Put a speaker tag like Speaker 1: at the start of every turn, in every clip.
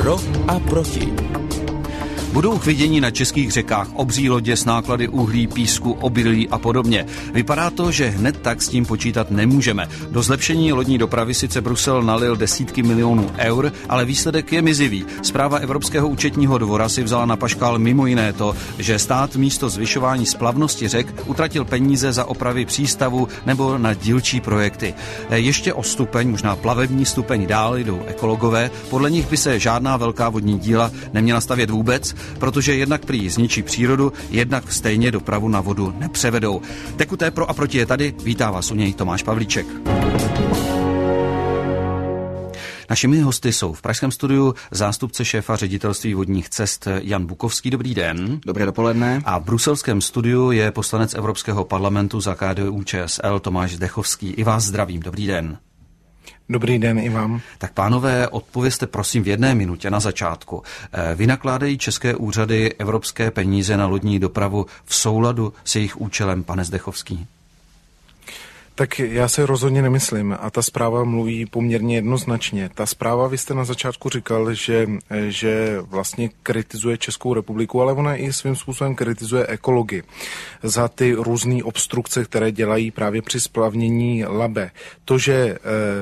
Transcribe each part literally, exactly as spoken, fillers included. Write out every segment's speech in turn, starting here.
Speaker 1: Pro a proti. Budou k vidění na českých řekách obří lodě s náklady uhlí, písku, obilí a podobně. Vypadá to, že hned tak s tím počítat nemůžeme. Do zlepšení lodní dopravy sice Brusel nalil desítky milionů eur, ale výsledek je mizivý. Zpráva Evropského účetního dvora si vzala na paškál mimo jiné to, že stát místo zvyšování splavnosti řek utratil peníze za opravy přístavu nebo na dílčí projekty. Ještě o stupeň, možná plavební stupeň dál jdou ekologové. Podle nich by se žádná velká vodní díla neměla stavět vůbec, protože jednak prý zničí přírodu, jednak stejně dopravu na vodu nepřevedou. Tekuté pro a proti je tady, vítá vás u něj Tomáš Pavlíček. Našimi hosty jsou v pražském studiu zástupce šéfa ředitelství vodních cest Jan Bukovský. Dobrý den.
Speaker 2: Dobré dopoledne.
Speaker 1: A v bruselském studiu je poslanec Evropského parlamentu za K D U Č S L Tomáš Zdechovský. I vás zdravím. Dobrý den.
Speaker 3: Dobrý den i vám.
Speaker 1: Tak pánové, odpovězte prosím v jedné minutě na začátku. Vynakládají české úřady evropské peníze na lodní dopravu v souladu s jejich účelem, pane Zdechovský?
Speaker 3: Tak já se rozhodně nemyslím a ta zpráva mluví poměrně jednoznačně. Ta zpráva, vy jste na začátku říkal, že, že vlastně kritizuje Českou republiku, ale ona i svým způsobem kritizuje ekologii za ty různé obstrukce, které dělají právě při splavnění Labe. To, že eh,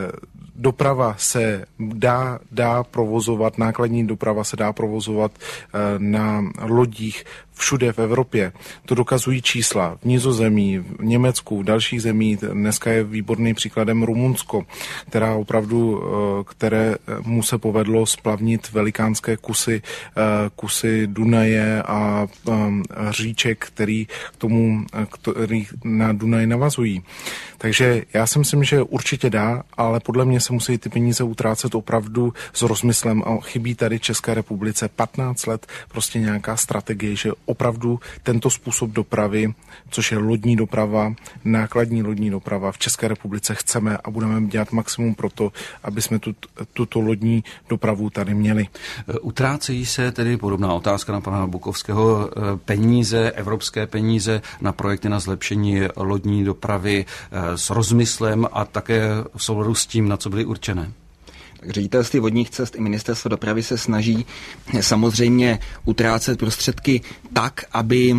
Speaker 3: doprava se dá, dá provozovat, nákladní doprava se dá provozovat eh, na lodích všude v Evropě. To dokazují čísla v Nizozemí, v Německu, v dalších zemích. Dneska je výborným příkladem Rumunsko, která opravdu, které mu se povedlo splavnit velikánské kusy, kusy Dunaje a říček, který k tomu, který na Dunaj navazují. Takže já si myslím, že určitě dá, ale podle mě se musí ty peníze utrácet opravdu s rozmyslem a chybí tady České republice patnáct let prostě nějaká strategie, že opravdu tento způsob dopravy, což je lodní doprava, nákladní lodní doprava v České republice chceme a budeme dělat maximum pro to, aby jsme tu, tuto lodní dopravu tady měli.
Speaker 1: Utrácejí se tedy, podobná otázka na pana Bukovského, peníze, evropské peníze na projekty na zlepšení lodní dopravy s rozmyslem a také v souladu s tím, na co byly určené?
Speaker 2: Tak Ředitelství vodních cest i Ministerstvo dopravy se snaží samozřejmě utrácet prostředky tak, aby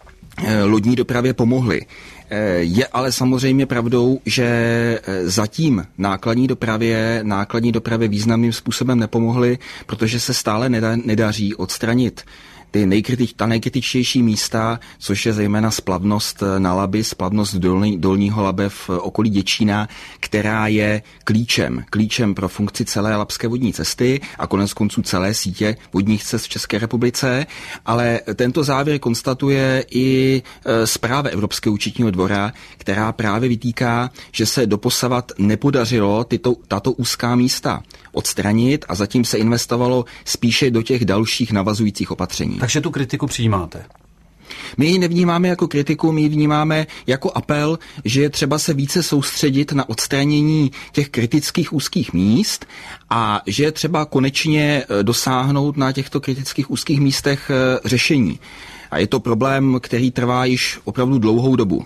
Speaker 2: lodní dopravě pomohly. Je ale samozřejmě pravdou, že zatím nákladní dopravě, nákladní dopravě významným způsobem nepomohly, protože se stále nedá, nedaří odstranit ty nejkritič, ta nejkritičtější místa, což je zejména splavnost na Labi, splavnost dolní, dolního Labe v okolí Děčína, která je klíčem, klíčem pro funkci celé labské vodní cesty a konec konců celé sítě vodních cest v České republice, ale tento závěr konstatuje i zpráva Evropského účetního dvora, která právě vytýká, že se doposavat nepodařilo tyto, tato úzká místa odstranit a zatím se investovalo spíše do těch dalších navazujících opatření.
Speaker 1: Takže tu kritiku přijímáte?
Speaker 2: My ji nevnímáme jako kritiku, my ji vnímáme jako apel, že je třeba se více soustředit na odstranění těch kritických úzkých míst a že je třeba konečně dosáhnout na těchto kritických úzkých místech řešení. A je to problém, který trvá již opravdu dlouhou dobu.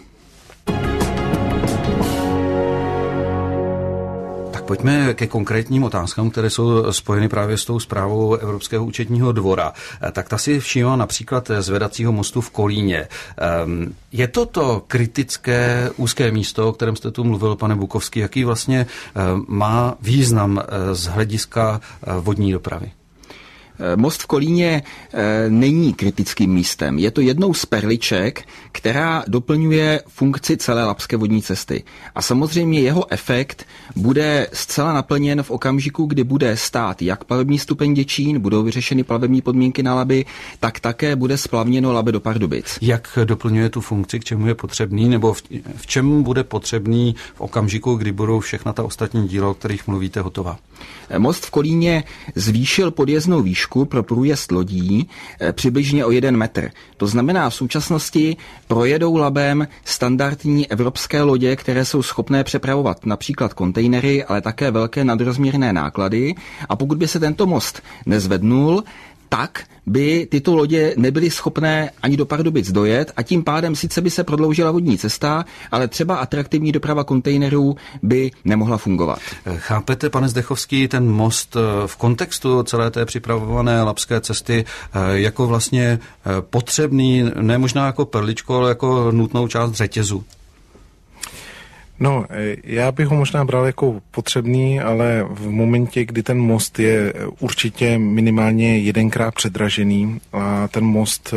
Speaker 1: Pojďme ke konkrétním otázkám, které jsou spojeny právě s tou zprávou Evropského účetního dvora. Tak ta si všímá například zvedacího mostu v Kolíně. Je to to kritické úzké místo, o kterém jste tu mluvil, pane Bukovský, jaký vlastně má význam z hlediska vodní dopravy?
Speaker 2: Most v Kolíně e, není kritickým místem. Je to jednou z perliček, která doplňuje funkci celé labské vodní cesty. A samozřejmě jeho efekt bude zcela naplněn v okamžiku, kdy bude stát jak plavební stupeň Děčín, budou vyřešeny plavební podmínky na Labi, tak také bude splavněno Labe do Pardubic.
Speaker 1: Jak doplňuje tu funkci, k čemu je potřebný, nebo v, v čem bude potřebný v okamžiku, kdy budou všechna ta ostatní díla, o kterých mluvíte, hotová?
Speaker 2: Most v Kolíně zvýšil podjezdnou výšku pro průjezd lodí přibližně o jeden metr. To znamená, v současnosti projedou Labem standardní evropské lodě, které jsou schopné přepravovat například kontejnery, ale také velké nadrozměrné náklady. A pokud by se tento most nezvednul, tak by tyto lodě nebyly schopné ani do Pardubic dojet a tím pádem sice by se prodloužila vodní cesta, ale třeba atraktivní doprava kontejnerů by nemohla fungovat.
Speaker 1: Chápete, pane Zdechovský, ten most v kontextu celé té připravované labské cesty jako vlastně potřebný, ne možná jako perličko, ale jako nutnou část řetězu?
Speaker 3: No, já bych ho možná bral jako potřebný, ale v momentě, kdy ten most je určitě minimálně jedenkrát předražený a ten most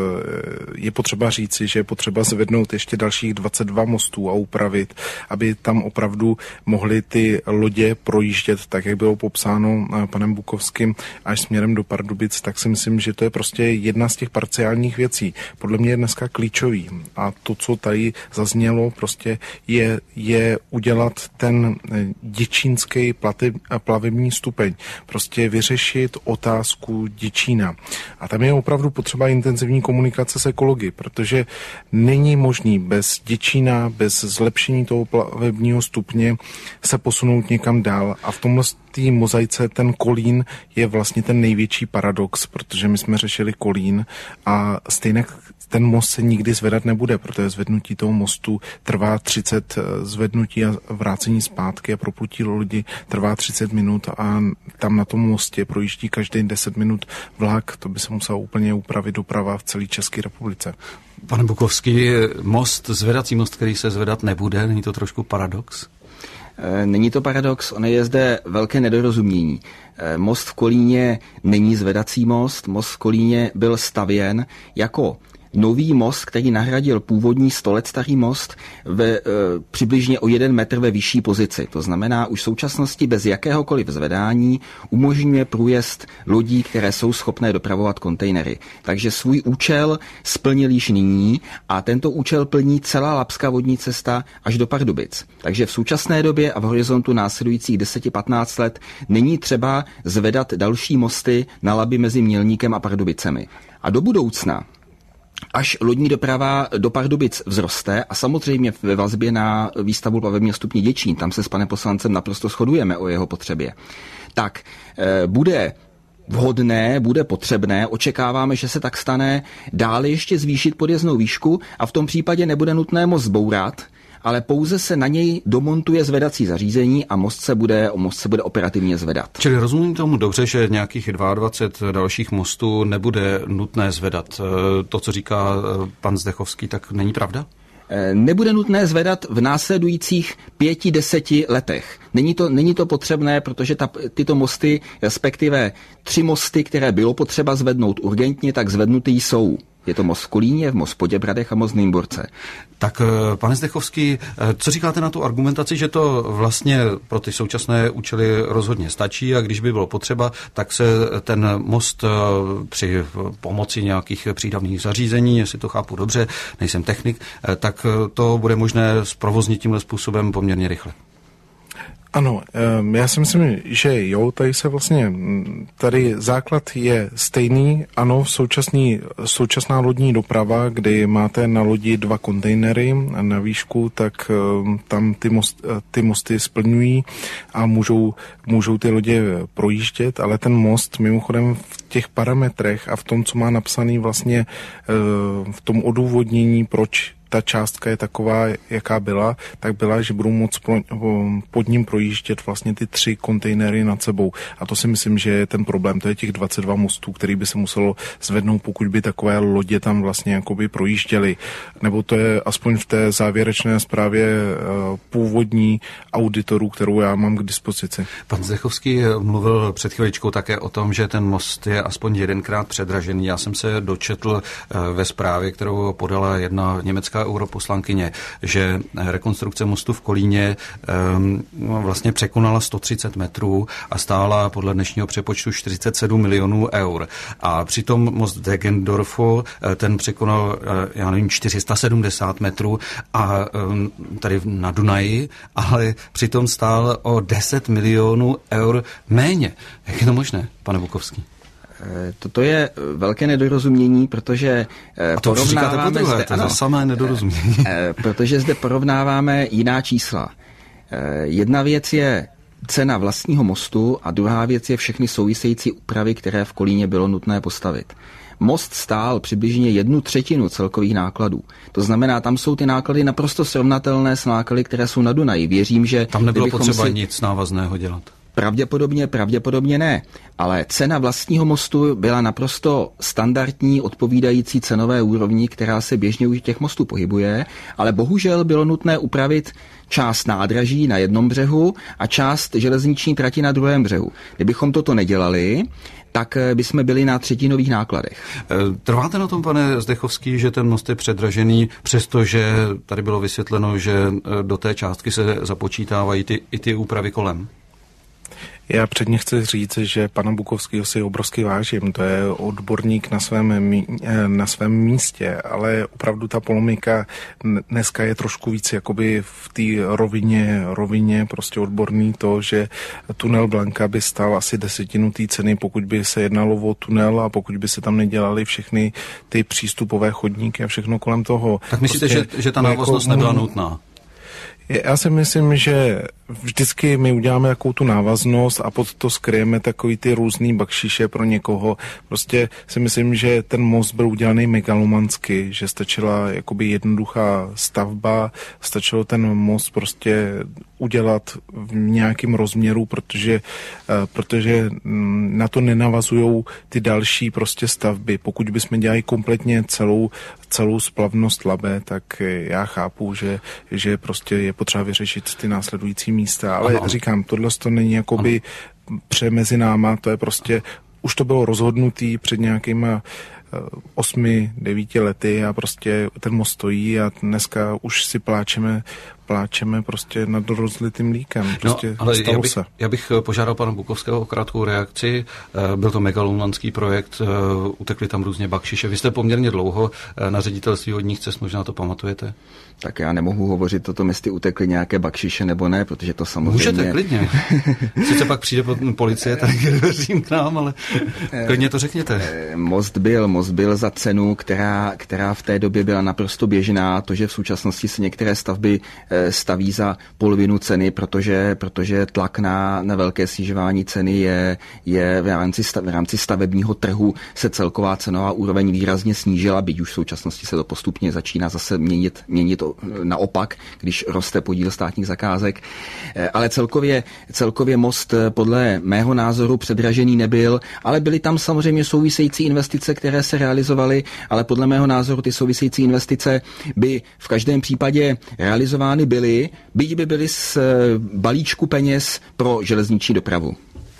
Speaker 3: je potřeba říci, že je potřeba zvednout ještě dalších dvacet dva mostů a upravit, aby tam opravdu mohly ty lodě projíždět tak, jak bylo popsáno panem Bukovským až směrem do Pardubic, tak si myslím, že to je prostě jedna z těch parciálních věcí. Podle mě je dneska klíčový a to, co tady zaznělo, prostě je je udělat ten děčínský plavební stupeň. Prostě vyřešit otázku Děčína. A tam je opravdu potřeba intenzivní komunikace s ekology, protože není možný bez Děčína, bez zlepšení toho plavebního stupně se posunout někam dál. A v tomhle té mozaice ten Kolín je vlastně ten největší paradox, protože my jsme řešili Kolín a stejně ten most se nikdy zvedat nebude, protože zvednutí toho mostu trvá třicet zvednutí a vrácení zpátky a proplutí lodi trvá třicet minut a tam na tom mostě projíždí každý deset minut vlak. To by se muselo úplně upravit doprava v celé České republice.
Speaker 1: Pane Bukovský, most, zvedací most, který se zvedat nebude, není to trošku paradox?
Speaker 2: Není to paradox, ono je zde velké nedorozumění. Most v Kolíně není zvedací most, most v Kolíně byl stavěn jako nový most, který nahradil původní sto let starý most ve, e, přibližně o jeden metr ve vyšší pozici. To znamená, už v současnosti bez jakéhokoliv zvedání umožňuje průjezd lodí, které jsou schopné dopravovat kontejnery. Takže svůj účel splnil již nyní a tento účel plní celá labská vodní cesta až do Pardubic. Takže v současné době a v horizontu následujících deset až patnáct let není třeba zvedat další mosty na Labi mezi Mělníkem a Pardubicemi. A do budoucna, až lodní doprava do Pardubic vzroste a samozřejmě ve vazbě na výstavbu plavebního stupně Děčín, tam se s panem poslancem naprosto shodujeme o jeho potřebě, tak e, bude vhodné, bude potřebné, očekáváme, že se tak stane, dále ještě zvýšit podjezdnou výšku a v tom případě nebude nutné most zbourat, ale pouze se na něj domontuje zvedací zařízení a most se bude, most se bude operativně zvedat.
Speaker 1: Čili rozumím tomu dobře, že nějakých dvacet dva dalších mostů nebude nutné zvedat. To, co říká pan Zdechovský, tak není pravda?
Speaker 2: Nebude nutné zvedat v následujících pěti, deseti letech. Není to, není to potřebné, protože ta, tyto mosty, respektive tři mosty, které bylo potřeba zvednout urgentně, tak zvednutý jsou. Je to most v Kolíně, most v Poděbradech a most v Nymburce.
Speaker 1: Tak, pane Zdechovský, co říkáte na tu argumentaci, že to vlastně pro ty současné účely rozhodně stačí a když by bylo potřeba, tak se ten most při pomoci nějakých přídavných zařízení, jestli to chápu dobře, nejsem technik, tak to bude možné zprovoznit tímhle způsobem poměrně rychle.
Speaker 3: Ano, já si myslím, že jo, tady se vlastně, tady základ je stejný, ano, současný, současná lodní doprava, kdy máte na lodi dva kontejnery na výšku, tak tam ty, most, ty mosty splňují a můžou, můžou ty lodě projíždět, ale ten most mimochodem v těch parametrech a v tom, co má napsaný vlastně v tom odůvodnění, proč ta částka je taková, jaká byla, tak byla, že budou moct pod ním projíždět vlastně ty tři kontejnery nad sebou. A to si myslím, že je ten problém. To je těch dvacet dva mostů, který by se muselo zvednout, pokud by takové lodě tam vlastně jakoby projížděly. Nebo to je aspoň v té závěrečné zprávě původní auditorů, kterou já mám k dispozici.
Speaker 1: Pan Zdechovský mluvil před chviličkou také o tom, že ten most je aspoň jedenkrát předražený. Já jsem se dočetl ve zprávě, kterou podala jedna německá europoslankyně, že rekonstrukce mostu v Kolíně um, vlastně překonala sto třicet metrů a stála podle dnešního přepočtu čtyřicet sedm milionů eur. A přitom most v Degendorfu ten překonal, já nevím, čtyři sta sedmdesát metrů a um, tady na Dunaji, ale přitom stál o deset milionů eur méně. Jak je to možné, pane Bukovský?
Speaker 2: Toto je velké nedorozumění, protože
Speaker 1: a to
Speaker 2: porovnáváme
Speaker 1: druhé,
Speaker 2: zde,
Speaker 1: to ano, samé nedorozumění.
Speaker 2: Protože zde porovnáváme jiná čísla. Jedna věc je cena vlastního mostu a druhá věc je všechny související úpravy, které v Kolíně bylo nutné postavit. Most stál přibližně jednu třetinu celkových nákladů. To znamená, tam jsou ty náklady naprosto srovnatelné s náklady, které jsou na Dunaji. Věřím, že...
Speaker 1: Tam nebylo potřeba
Speaker 2: si...
Speaker 1: nic návazného dělat.
Speaker 2: Pravděpodobně, pravděpodobně ne, ale cena vlastního mostu byla naprosto standardní, odpovídající cenové úrovni, která se běžně u těch mostů pohybuje, ale bohužel bylo nutné upravit část nádraží na jednom břehu a část železniční trati na druhém břehu. Kdybychom toto nedělali, tak bychom byli na třetinových nákladech.
Speaker 1: Trváte na tom, pane Zdechovský, že ten most je předražený, přestože tady bylo vysvětleno, že do té částky se započítávají ty, i ty úpravy kolem?
Speaker 3: Já předně chci říct, že pana Bukovského si obrovsky vážím, to je odborník na svém, na svém místě, ale opravdu ta polemika dneska je trošku víc jakoby v té rovině, rovině prostě odborný to, že tunel Blanka by stál asi desetinu té ceny, pokud by se jednalo o tunel a pokud by se tam nedělali všechny ty přístupové chodníky a všechno kolem toho.
Speaker 1: Tak myslíte, prostě, že, že ta návaznost jako, nebyla nutná?
Speaker 3: Já si myslím, že vždycky my uděláme takovou tu návaznost a pod to skryjeme takový ty různý bakšiše pro někoho. Prostě si myslím, že ten most byl udělaný megalomansky, že stačila jakoby jednoduchá stavba, stačilo ten most prostě udělat v nějakém rozměru, protože, protože na to nenavazujou ty další prostě stavby. Pokud bychom dělali kompletně celou, celou splavnost Labe, tak já chápu, že, že prostě je potřeba vyřešit ty následující místa, ale ano. Říkám, tohle to není jakoby pře mezi náma, to je prostě, už to bylo rozhodnutý před nějakýma osmi, devíti lety a prostě ten most stojí a dneska už si pláčeme, pláčeme prostě nad rozlitým mlíkem. Prostě
Speaker 1: no, ale
Speaker 3: stalo
Speaker 1: já bych,
Speaker 3: se.
Speaker 1: Já bych požádal pana Bukovského o krátkou reakci. Byl to megalomanský projekt, utekli tam různě bakšiše. Vy jste poměrně dlouho na ředitelství vodních cest, možná to pamatujete?
Speaker 2: Tak já nemohu hovořit o tom, jestli utekly nějaké bakšiše nebo ne, protože to samozřejmě...
Speaker 1: Můžete, klidně. Sice pak přijde policie tady dveřím k nám, ale klidně to řekněte.
Speaker 2: Most byl, most byl za cenu, která, která v té době byla naprosto běžná. To, že v současnosti se některé stavby staví za polovinu ceny, protože, protože tlak na, na velké snižování ceny je, je v rámci, stav, v rámci stavebního trhu se celková cenová úroveň výrazně snížila, byť už v současnosti se to postupně začíná zase měnit, měnit naopak, když roste podíl státních zakázek. Ale celkově, celkově most podle mého názoru předražený nebyl, ale byly tam samozřejmě související investice, které se realizovaly, ale podle mého názoru ty související investice by v každém případě realizovány byly, byť by byly z balíčku peněz pro železniční dopravu.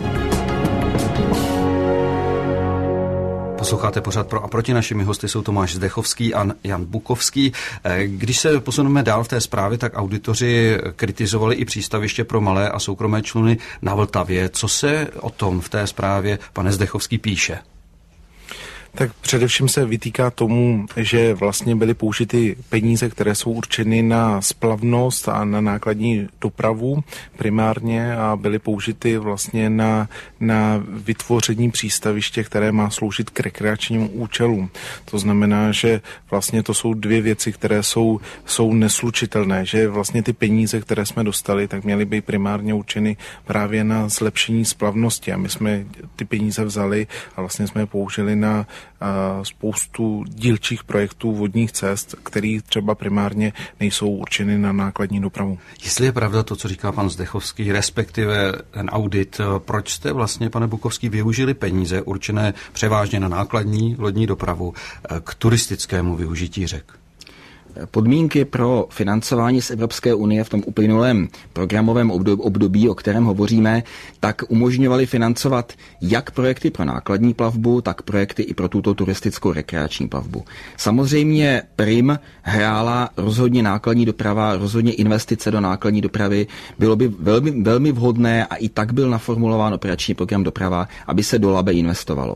Speaker 1: Posloucháte pořád Pro a proti, našimi hosty jsou Tomáš Zdechovský a Jan Bukovský. Když se posuneme dál v té zprávě, tak auditoři kritizovali i přístaviště pro malé a soukromé čluny na Vltavě. Co se o tom v té zprávě, pane Zdechovský, píše?
Speaker 3: Tak především se vytýká tomu, že vlastně byly použity peníze, které jsou určeny na splavnost a na nákladní dopravu primárně a byly použity vlastně na, na vytvoření přístaviště, které má sloužit k rekreačním účelům. To znamená, že vlastně to jsou dvě věci, které jsou, jsou neslučitelné, že vlastně ty peníze, které jsme dostali, tak měly být primárně určeny právě na zlepšení splavnosti a my jsme ty peníze vzali a vlastně jsme je použili na spoustu dílčích projektů vodních cest, které třeba primárně nejsou určeny na nákladní dopravu.
Speaker 1: Jestli je pravda to, co říká pan Zdechovský, respektive ten audit, proč jste vlastně, pane Bukovský, využili peníze určené převážně na nákladní lodní dopravu k turistickému využití řek?
Speaker 2: Podmínky pro financování z Evropské unie v tom uplynulém programovém období, o kterém hovoříme, tak umožňovaly financovat jak projekty pro nákladní plavbu, tak projekty i pro tuto turistickou rekreační plavbu. Samozřejmě prim hrála rozhodně nákladní doprava, rozhodně investice do nákladní dopravy. Bylo by velmi, velmi vhodné a i tak byl naformulován operační program doprava, aby se do Labe investovalo.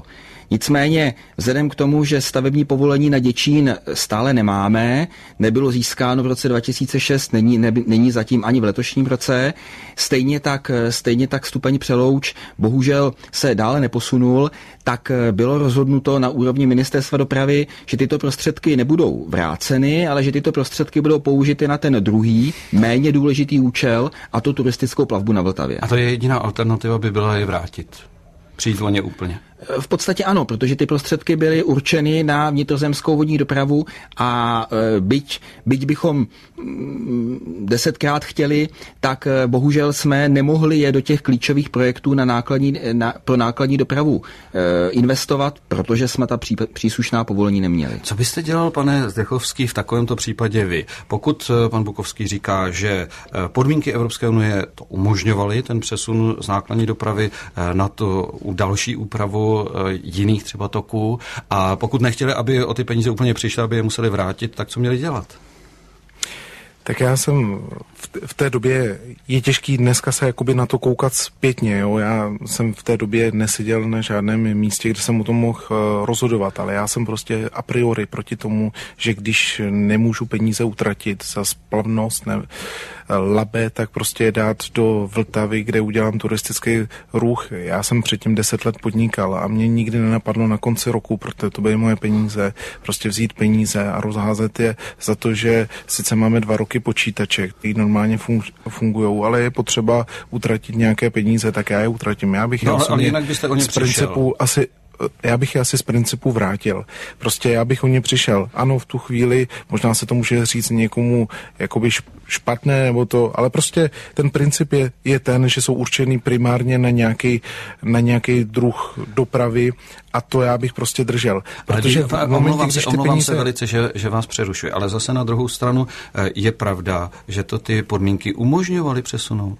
Speaker 2: Nicméně vzhledem k tomu, že stavební povolení na Děčín stále nemáme, nebylo získáno v roce dva tisíce šest, není, ne, není zatím ani v letošním roce, stejně tak, stejně tak stupeň Přelouč bohužel se dále neposunul, tak bylo rozhodnuto na úrovni ministerstva dopravy, že tyto prostředky nebudou vráceny, ale že tyto prostředky budou použity na ten druhý, méně důležitý účel, a to turistickou plavbu na Vltavě.
Speaker 1: A to je jediná alternativa, by byla je vrátit. Přijít o ně úplně.
Speaker 2: V podstatě ano, protože ty prostředky byly určeny na vnitrozemskou vodní dopravu a e, byť, byť bychom mm, desetkrát chtěli, tak e, bohužel jsme nemohli je do těch klíčových projektů na nákladní, na, pro nákladní dopravu e, investovat, protože jsme ta pří, příslušná povolení neměli.
Speaker 1: Co byste dělal, pane Zdechovský, v takovémto případě vy? Pokud pan Bukovský říká, že podmínky Evropské unie to umožňovaly, ten přesun z nákladní dopravy na to další úpravu jiných třeba toků, a pokud nechtěli, aby o ty peníze úplně přišli, aby je museli vrátit, tak co měli dělat?
Speaker 3: Tak já jsem v té době, je těžký dneska se jakoby na to koukat zpětně, jo. Já jsem v té době neseděl na žádném místě, kde jsem o tom mohl rozhodovat, ale já jsem prostě a priori proti tomu, že když nemůžu peníze utratit za splavnost, ne, Labe, tak prostě je dát do Vltavy, kde udělám turistický ruch. Já jsem předtím deset let podnikal a mě nikdy nenapadlo na konci roku, protože to byly moje peníze, prostě vzít peníze a rozházet je za to, že sice máme dva roky počítače, který normálně fungují, ale je potřeba utratit nějaké peníze, tak já je utratím. Já bych
Speaker 1: no,
Speaker 3: ale,
Speaker 1: ale jinak byste o ně
Speaker 3: z principu asi já bych je asi z principu vrátil. Prostě já bych o ně přišel. Ano, v tu chvíli možná se to může říct někomu jakoby špatné nebo to, ale prostě ten princip je, je ten, že jsou určený primárně na nějaký, na nějaký druh dopravy a to já bych prostě držel.
Speaker 1: Protože ale v momentě, omlouvám se, omlouvám peníze... se velice, že, že vás přerušuji, ale zase na druhou stranu je pravda, že to ty podmínky umožňovaly přesunout.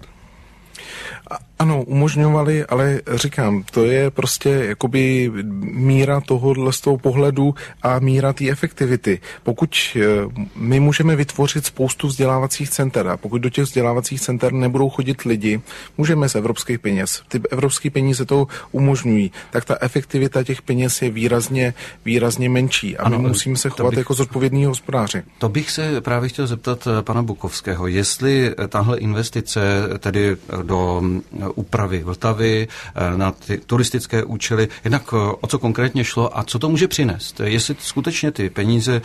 Speaker 3: Ano, umožňovali, ale říkám, to je prostě jakoby míra tohohle z toho pohledu a míra té efektivity. Pokud my můžeme vytvořit spoustu vzdělávacích center a pokud do těch vzdělávacích center nebudou chodit lidi, můžeme z evropských peněz. Ty evropské peníze to umožňují, tak ta efektivita těch peněz je výrazně, výrazně menší a ano, my musíme se chovat bych, jako zodpovědní hospodáři.
Speaker 1: To bych se právě chtěl zeptat pana Bukovského, jestli tahle investice tedy do úpravy Vltavy na ty turistické účely, jednak o co konkrétně šlo a co to může přinést. Jestli skutečně ty peníze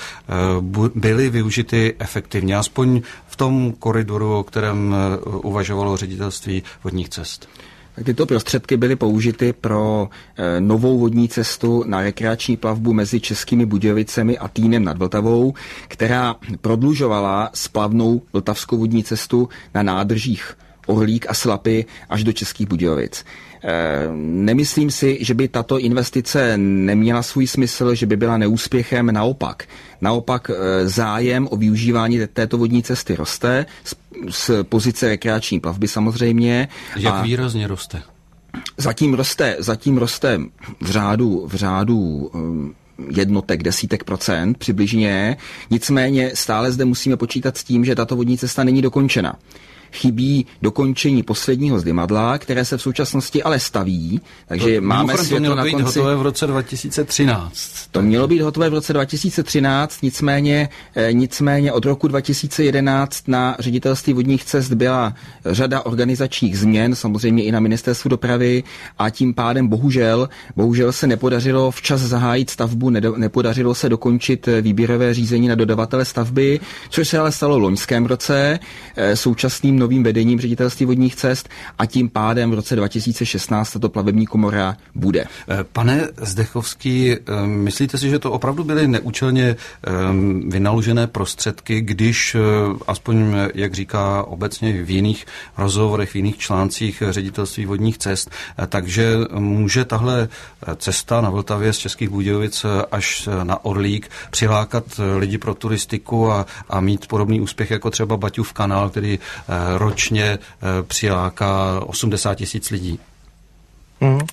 Speaker 1: byly využity efektivně, aspoň v tom koridoru, o kterém uvažovalo ředitelství vodních cest.
Speaker 2: Tyto prostředky byly použity pro e, novou vodní cestu na rekreační plavbu mezi Českými Budějovicemi a Týnem nad Vltavou, která prodlužovala splavnou vltavskou vodní cestu na nádržích Orlík a Slapy až do Českých Budějovic. E, nemyslím si, že by tato investice neměla svůj smysl, že by byla neúspěchem, naopak. Naopak e, zájem o využívání této vodní cesty roste, z, z pozice rekreační plavby samozřejmě.
Speaker 1: Jak a výrazně roste?
Speaker 2: Zatím roste, zatím roste v řádu, v řádu jednotek, desítek procent přibližně, nicméně stále zde musíme počítat s tím, že tato vodní cesta není dokončena. Chybí dokončení posledního zdymadla, které se v současnosti ale staví, takže to, máme světlo na konci. To mělo být hotové
Speaker 1: v roce dva tisíce třináct.
Speaker 2: To mělo být hotové v roce dva tisíce třináct, nicméně, eh, nicméně od roku dva tisíce jedenáct na ředitelství vodních cest byla řada organizačních změn, samozřejmě i na ministerstvu dopravy a tím pádem bohužel, bohužel se nepodařilo včas zahájit stavbu, nedo, nepodařilo se dokončit výběrové řízení na dodavatele stavby, což se ale stalo v loňském roce, eh, současným novým vedením ředitelství vodních cest a tím pádem v roce dva tisíce šestnáct tato plavební komora bude.
Speaker 1: Pane Zdechovský, myslíte si, že to opravdu byly neúčelně vynaložené prostředky, když aspoň, jak říká obecně v jiných rozhovorech, v jiných článcích ředitelství vodních cest, takže může tahle cesta na Vltavě z Českých Budějovic až na Orlík přilákat lidi pro turistiku a, a mít podobný úspěch jako třeba Baťův kanál, který ročně přiláká osmdesát tisíc lidí.
Speaker 3: Mm.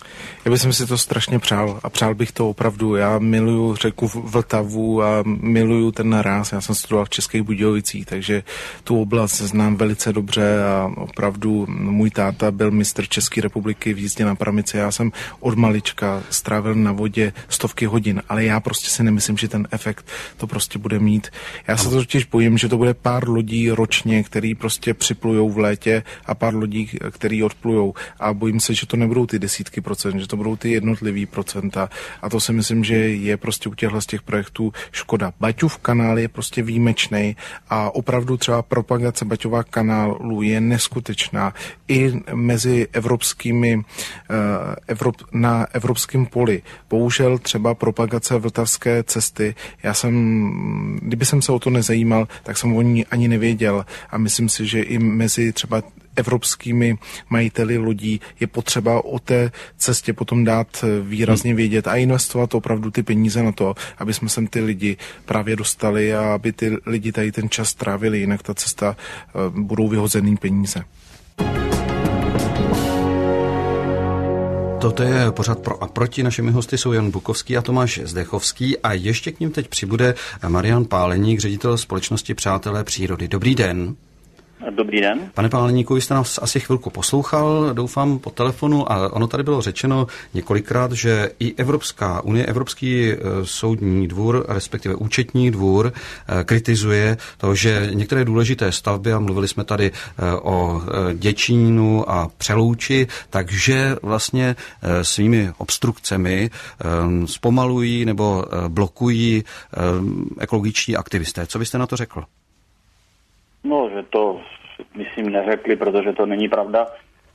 Speaker 3: Já bych si to strašně přál a přál bych to opravdu. Já miluju řeku Vltavu a miluju ten ráz. Já jsem studoval v Českých Budějovicích, takže tu oblast znám velice dobře a opravdu můj táta byl mistr České republiky v jízdě na pramici. Já jsem od malička strávil na vodě stovky hodin, ale já prostě si nemyslím, že ten efekt to prostě bude mít. Já se to totiž bojím, že to bude pár lodí ročně, který prostě připlujou v létě a pár lodí, který odplujou. A bojím se, že to nebudou ty desítky procent, že to budou ty jednotlivý procenta. A to si myslím, že je prostě u těchto z těch projektů škoda. Baťův kanál je prostě výjimečný a opravdu třeba propagace Baťova kanálu je neskutečná. I mezi evropskými, Evrop, na evropském poli. Bohužel třeba propagace vltavské cesty, já jsem, kdyby jsem se o to nezajímal, tak jsem o ní ani nevěděl a myslím si, že i mezi třeba evropskými majiteli lodí je potřeba o té cestě potom dát výrazně vědět a investovat opravdu ty peníze na to, aby jsme sem ty lidi právě dostali a aby ty lidi tady ten čas trávili, jinak ta cesta budou vyhozený peníze.
Speaker 1: Toto je pořad Pro a proti. Našimi hosty jsou Jan Bukovský a Tomáš Zdechovský a ještě k ním teď přibude Marian Páleník, ředitel společnosti Přátelé přírody. Dobrý den.
Speaker 4: Dobrý den.
Speaker 1: Pane Páleníku, vy jste nás asi chvilku poslouchal, doufám, po telefonu a ono tady bylo řečeno několikrát, že i Evropská unie, Evropský soudní dvůr, respektive účetní dvůr, kritizuje to, že některé důležité stavby, a mluvili jsme tady o Děčínu a Přelouči, takže vlastně svými obstrukcemi zpomalují nebo blokují ekologičtí aktivisté. Co byste na to řekl?
Speaker 4: No, že to myslím neřekli, protože to není pravda.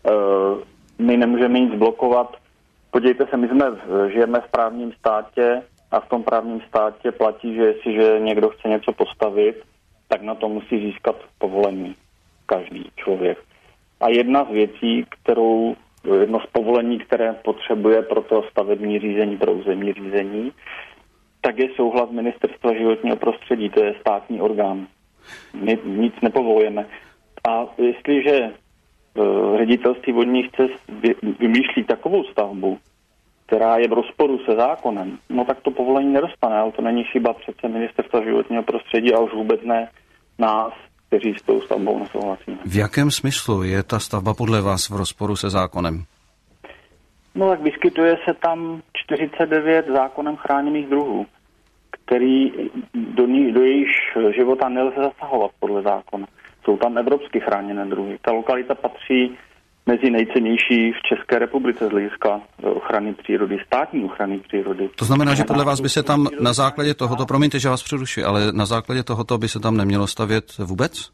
Speaker 4: My nemůžeme nic blokovat. Podívejte se, my jsme, žijeme v právním státě a v tom právním státě platí, že jestliže někdo chce něco postavit, tak na to musí získat povolení každý člověk. A jedna z věcí, kterou, jedno z povolení, které potřebuje pro to stavební řízení, pro územní řízení, tak je souhlas Ministerstva životního prostředí, to je státní orgán. My nic nepovolujeme. A jestliže uh, ředitelství vodních cest vymýšlí takovou stavbu, která je v rozporu se zákonem, no tak to povolení nedostane, ale to není chyba přece Ministerstva životního prostředí a už vůbec ne nás, kteří s tou stavbou nesouhlasíme.
Speaker 1: V jakém smyslu je ta stavba podle vás v rozporu se zákonem?
Speaker 4: No tak vyskytuje se tam čtyřicet devět zákonem chráněných druhů, který do, ní, do jejich života nelze zasahovat podle zákona. Jsou tam evropsky chráněné druhy. Ta lokalita patří mezi nejcennější v České republice z hlediska ochrany přírody, státní ochrany přírody.
Speaker 1: To znamená, že podle vás by se tam na základě tohoto, promiňte, že vás přerušuji, ale na základě tohoto by se tam nemělo stavět vůbec?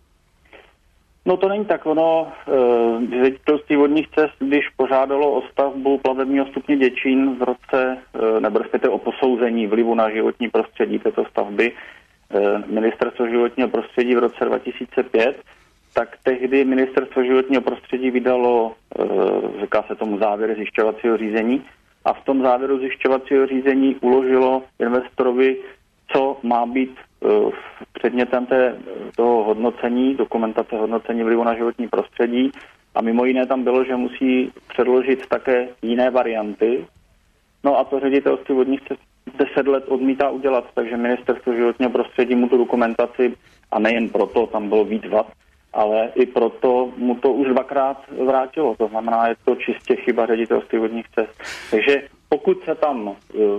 Speaker 4: No to není tak. Ono, ředitelství vodních cest, když požádalo o stavbu plavebního stupně Děčín v roce, nebo respektive o posouzení vlivu na životní prostředí této stavby, Ministerstvo životního prostředí v roce dva tisíce pět, tak tehdy Ministerstvo životního prostředí vydalo, říká se tomu závěr zjišťovacího řízení, a v tom závěru zjišťovacího řízení uložilo investorovi, co má být předmětem té, toho hodnocení, dokumentace hodnocení vlivu na životní prostředí. A mimo jiné tam bylo, že musí předložit také jiné varianty. No a to ředitelství vodních cest deset let odmítá udělat, takže Ministerstvo životního prostředí mu tu dokumentaci, a nejen proto, tam bylo víc vad, ale i proto mu to už dvakrát vrátilo. To znamená, je to čistě chyba ředitelství vodních cest. Takže pokud se tam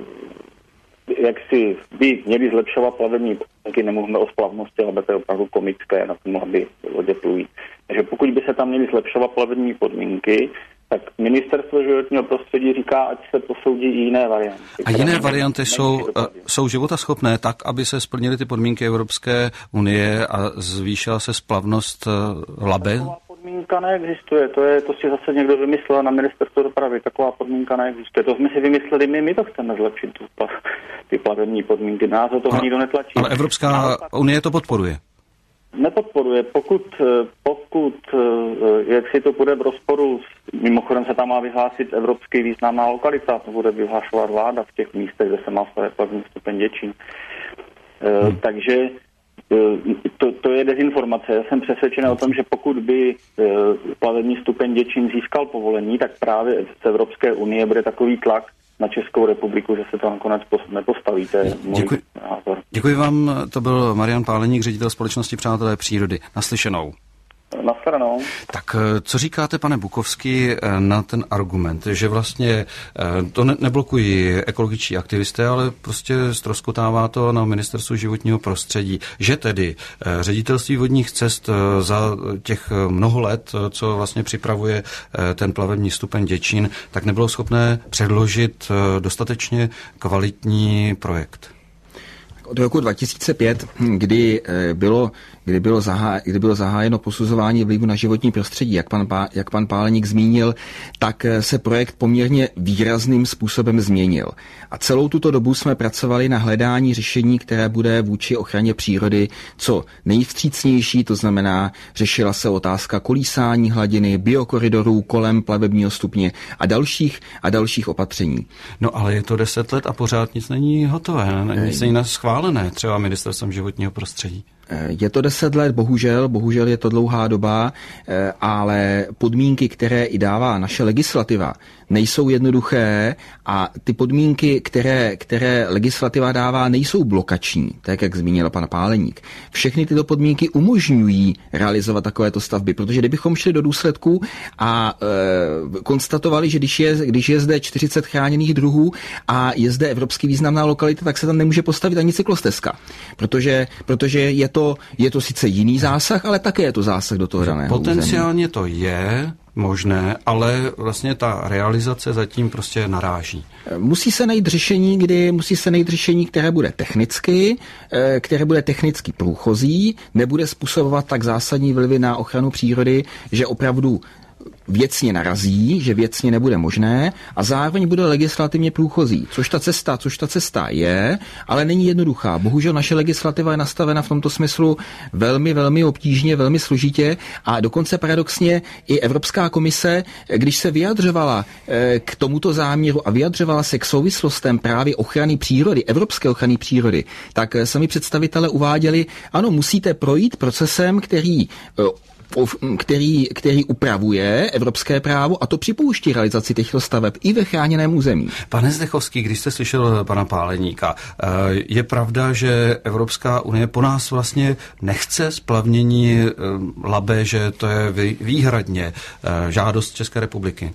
Speaker 4: jak si by měli zlepšovat plavební podmínky, nemluvíme o splavnosti, ale to je opravdu komické na tom, aby lodě plují. Takže pokud by se tam měli zlepšovat plavební podmínky, tak Ministerstvo životního prostředí říká, ať se posoudí i jiné varianty.
Speaker 1: A jiné varianty jsou, jsou životaschopné tak, aby se splnily ty podmínky Evropské unie a zvýšila se splavnost Labe?
Speaker 4: Taková podmínka neexistuje, to, je, to si zase někdo vymyslel na Ministerstvo dopravy, taková podmínka neexistuje. To jsme si vymysleli my, my to chceme zlepšit, tu, ty plavební podmínky, nás o toho nikdo netlačí.
Speaker 1: Ale Evropská unie to podporuje.
Speaker 4: Nepodporuje. Pokud, pokud jak si to bude v rozporu, mimochodem se tam má vyhlásit evropský významná lokalita, to bude vyhlašovat vláda v těch místech, kde se má stavět plavební stupeň Děčín. Hmm. Takže To, to je dezinformace. Já jsem přesvědčen o tom, že pokud by plavební stupeň Děčín získal povolení, tak právě z Evropské unie bude takový tlak na Českou republiku, že se to nakonec nepostaví. To je můj
Speaker 1: Děkuji.
Speaker 4: názor.
Speaker 1: Děkuji vám, to byl Marian Páleník, ředitel společnosti Přátelé přírody. Naslyšenou.
Speaker 4: Nastranou.
Speaker 1: Tak co říkáte, pane Bukovský, na ten argument, že vlastně to ne- neblokují ekologičtí aktivisté, ale prostě ztroskotává to na Ministerstvu životního prostředí, že tedy ředitelství vodních cest za těch mnoho let, co vlastně připravuje ten plavební stupeň Děčín, tak nebylo schopné předložit dostatečně kvalitní projekt?
Speaker 2: Od roku dva tisíce pět, kdy bylo, kdy bylo, zahá, kdy bylo zahájeno posuzování vlivu na životní prostředí, jak pan, jak pan Páleník zmínil, tak se projekt poměrně výrazným způsobem změnil. A celou tuto dobu jsme pracovali na hledání řešení, které bude vůči ochraně přírody co nejvstřícnější, to znamená, řešila se otázka kolísání hladiny, biokoridorů kolem plavebního stupně a dalších a dalších opatření.
Speaker 1: No ale je to deset let a pořád nic není hotové, nic není schválené, třeba Ministerstvem životního prostředí.
Speaker 2: Je to deset let, bohužel, bohužel je to dlouhá doba, ale podmínky, které i dává naše legislativa, nejsou jednoduché a ty podmínky, které, které legislativa dává, nejsou blokační, tak jak zmínil pan Páleník. Všechny tyto podmínky umožňují realizovat takovéto stavby, protože kdybychom šli do důsledků a e, konstatovali, že když je, když je zde čtyřicet chráněných druhů a je zde evropský významná lokalita, tak se tam nemůže postavit ani cyklostezka, protože, protože je to, je to sice jiný zásah, ale také je to zásah do toho daného
Speaker 1: Potenciálně
Speaker 2: území.
Speaker 1: To je možné, ale vlastně ta realizace zatím prostě naráží.
Speaker 2: Musí se najít řešení, kdy musí se najít řešení, které bude technicky, které bude technicky průchozí, nebude způsobovat tak zásadní vlivy na ochranu přírody, že opravdu věcně narazí, že věcně nebude možné a zároveň bude legislativně průchozí, což ta cesta, což ta cesta je, ale není jednoduchá. Bohužel naše legislativa je nastavena v tomto smyslu velmi, velmi obtížně, velmi složitě a dokonce paradoxně i Evropská komise, když se vyjadřovala k tomuto záměru a vyjadřovala se k souvislostem právě ochrany přírody, evropské ochrany přírody, tak sami představitelé uváděli, ano, musíte projít procesem, který Který, který upravuje evropské právo a to připouští realizaci těchto staveb i ve chráněném území.
Speaker 1: Pane Zdechovský, když jste slyšel pana Páleníka, je pravda, že Evropská unie po nás vlastně nechce splavnění Labe, že to je výhradně žádost České republiky?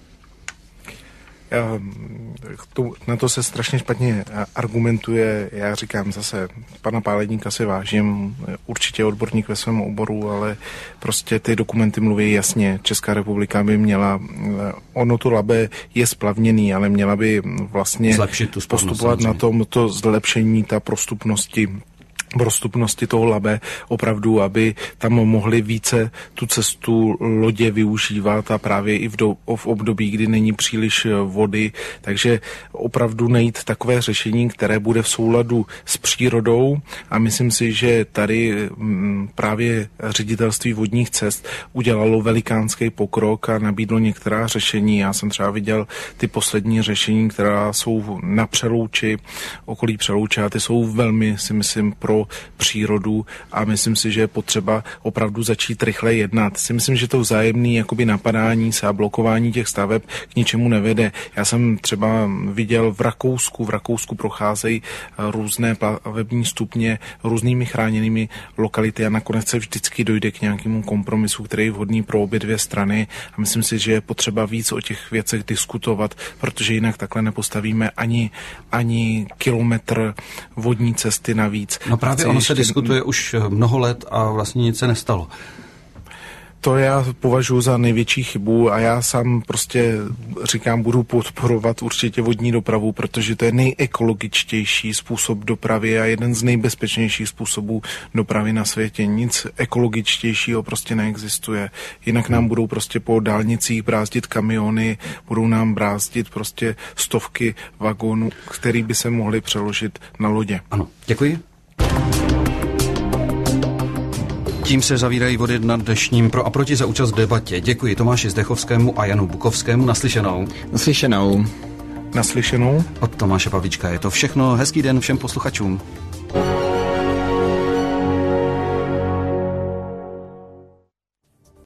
Speaker 3: Na to se strašně špatně argumentuje. Já říkám zase, pana Páleníka si vážím, určitě odborník ve svém oboru, ale prostě ty dokumenty mluví jasně. Česká republika by měla, ono to Labe je splavněný, ale měla by vlastně postupovat na tom to zlepšení ta prostupnosti prostupnosti toho Labe opravdu, aby tam mohli více tu cestu lodě využívat a právě i v, do, v období, kdy není příliš vody, takže opravdu najít takové řešení, které bude v souladu s přírodou a myslím si, že tady m, právě ředitelství vodních cest udělalo velikánský pokrok a nabídlo některá řešení. Já jsem třeba viděl ty poslední řešení, která jsou na Přelouči, okolí Přelouče a ty jsou velmi, si myslím, pro přírodu a myslím si, že je potřeba opravdu začít rychle jednat. Si myslím, že to vzájemné jakoby napadání se a blokování těch staveb k ničemu nevede. Já jsem třeba viděl v Rakousku, v Rakousku procházejí různé plavební stupně různými chráněnými lokality a nakonec se vždycky dojde k nějakému kompromisu, který je vhodný pro obě dvě strany a myslím si, že je potřeba víc o těch věcech diskutovat, protože jinak takhle nepostavíme ani, ani kilometr vodní cesty navíc.
Speaker 1: No právě ono se diskutuje už mnoho let a vlastně nic se nestalo.
Speaker 3: To já považuji za největší chybu a já sám prostě říkám, budu podporovat určitě vodní dopravu, protože to je nejekologičtější způsob dopravy a jeden z nejbezpečnějších způsobů dopravy na světě. Nic ekologičtějšího prostě neexistuje. Jinak nám budou prostě po dálnicích brázdit kamiony, budou nám brázdit prostě stovky vagónů, který by se mohly přeložit na lodě.
Speaker 1: Ano, děkuji. Tím se zavírají vody na dnešním Pro a proti za účast v debatě. Děkuji Tomáši Zdechovskému a Janu Bukovskému. Naslyšenou.
Speaker 2: Naslyšenou.
Speaker 3: Naslyšenou.
Speaker 1: Od Tomáše Pavlíčka je to všechno. Hezký den všem posluchačům.